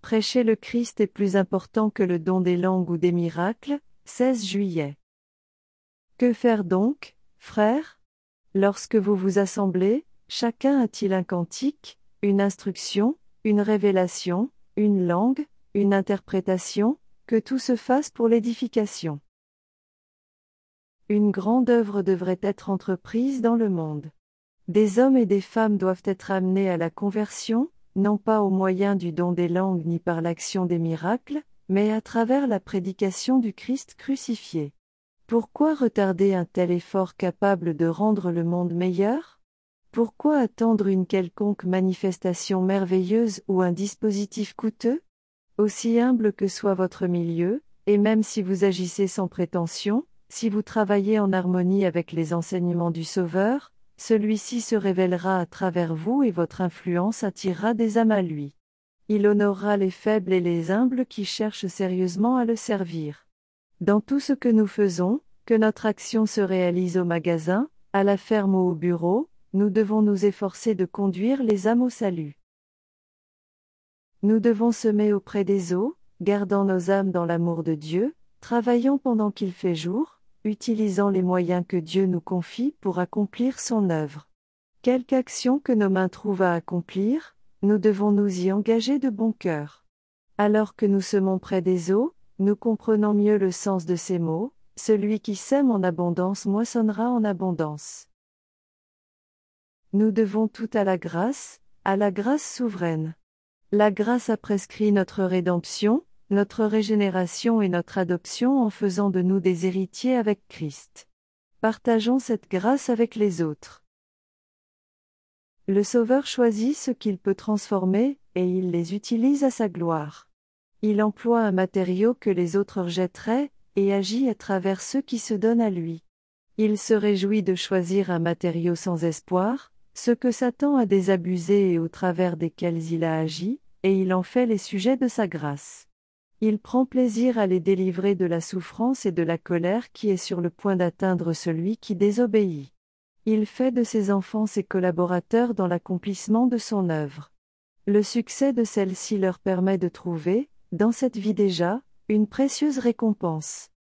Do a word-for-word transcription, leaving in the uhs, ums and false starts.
Prêcher le Christ est plus important que le don des langues ou des miracles, seize juillet. Que faire donc, frères? Lorsque vous vous assemblez, chacun a-t-il un cantique, une instruction, une révélation, une langue, une interprétation, que tout se fasse pour l'édification. Une grande œuvre devrait être entreprise dans le monde. Des hommes et des femmes doivent être amenés à la conversion, non pas au moyen du don des langues ni par l'action des miracles, mais à travers la prédication du Christ crucifié. Pourquoi retarder un tel effort capable de rendre le monde meilleur? Pourquoi attendre une quelconque manifestation merveilleuse ou un dispositif coûteux? Aussi humble que soit votre milieu, et même si vous agissez sans prétention, si vous travaillez en harmonie avec les enseignements du Sauveur, celui-ci se révélera à travers vous et votre influence attirera des âmes à lui. Il honorera les faibles et les humbles qui cherchent sérieusement à le servir. Dans tout ce que nous faisons, que notre action se réalise au magasin, à la ferme ou au bureau, nous devons nous efforcer de conduire les âmes au salut. Nous devons semer auprès des eaux, gardant nos âmes dans l'amour de Dieu, travaillant pendant qu'il fait jour, utilisant les moyens que Dieu nous confie pour accomplir son œuvre. Quelque action que nos mains trouvent à accomplir, nous devons nous y engager de bon cœur. Alors que nous semons près des eaux, nous comprenons mieux le sens de ces mots, celui qui sème en abondance moissonnera en abondance. Nous devons tout à la grâce, à la grâce souveraine. La grâce a prescrit notre rédemption, notre régénération et notre adoption en faisant de nous des héritiers avec Christ. Partageons cette grâce avec les autres. Le Sauveur choisit ce qu'il peut transformer, et il les utilise à sa gloire. Il emploie un matériau que les autres rejetteraient, et agit à travers ceux qui se donnent à lui. Il se réjouit de choisir un matériau sans espoir, ce que Satan a désabusé et au travers desquels il a agi, et il en fait les sujets de sa grâce. Il prend plaisir à les délivrer de la souffrance et de la colère qui est sur le point d'atteindre celui qui désobéit. Il fait de ses enfants ses collaborateurs dans l'accomplissement de son œuvre. Le succès de celle-ci leur permet de trouver, dans cette vie déjà, une précieuse récompense.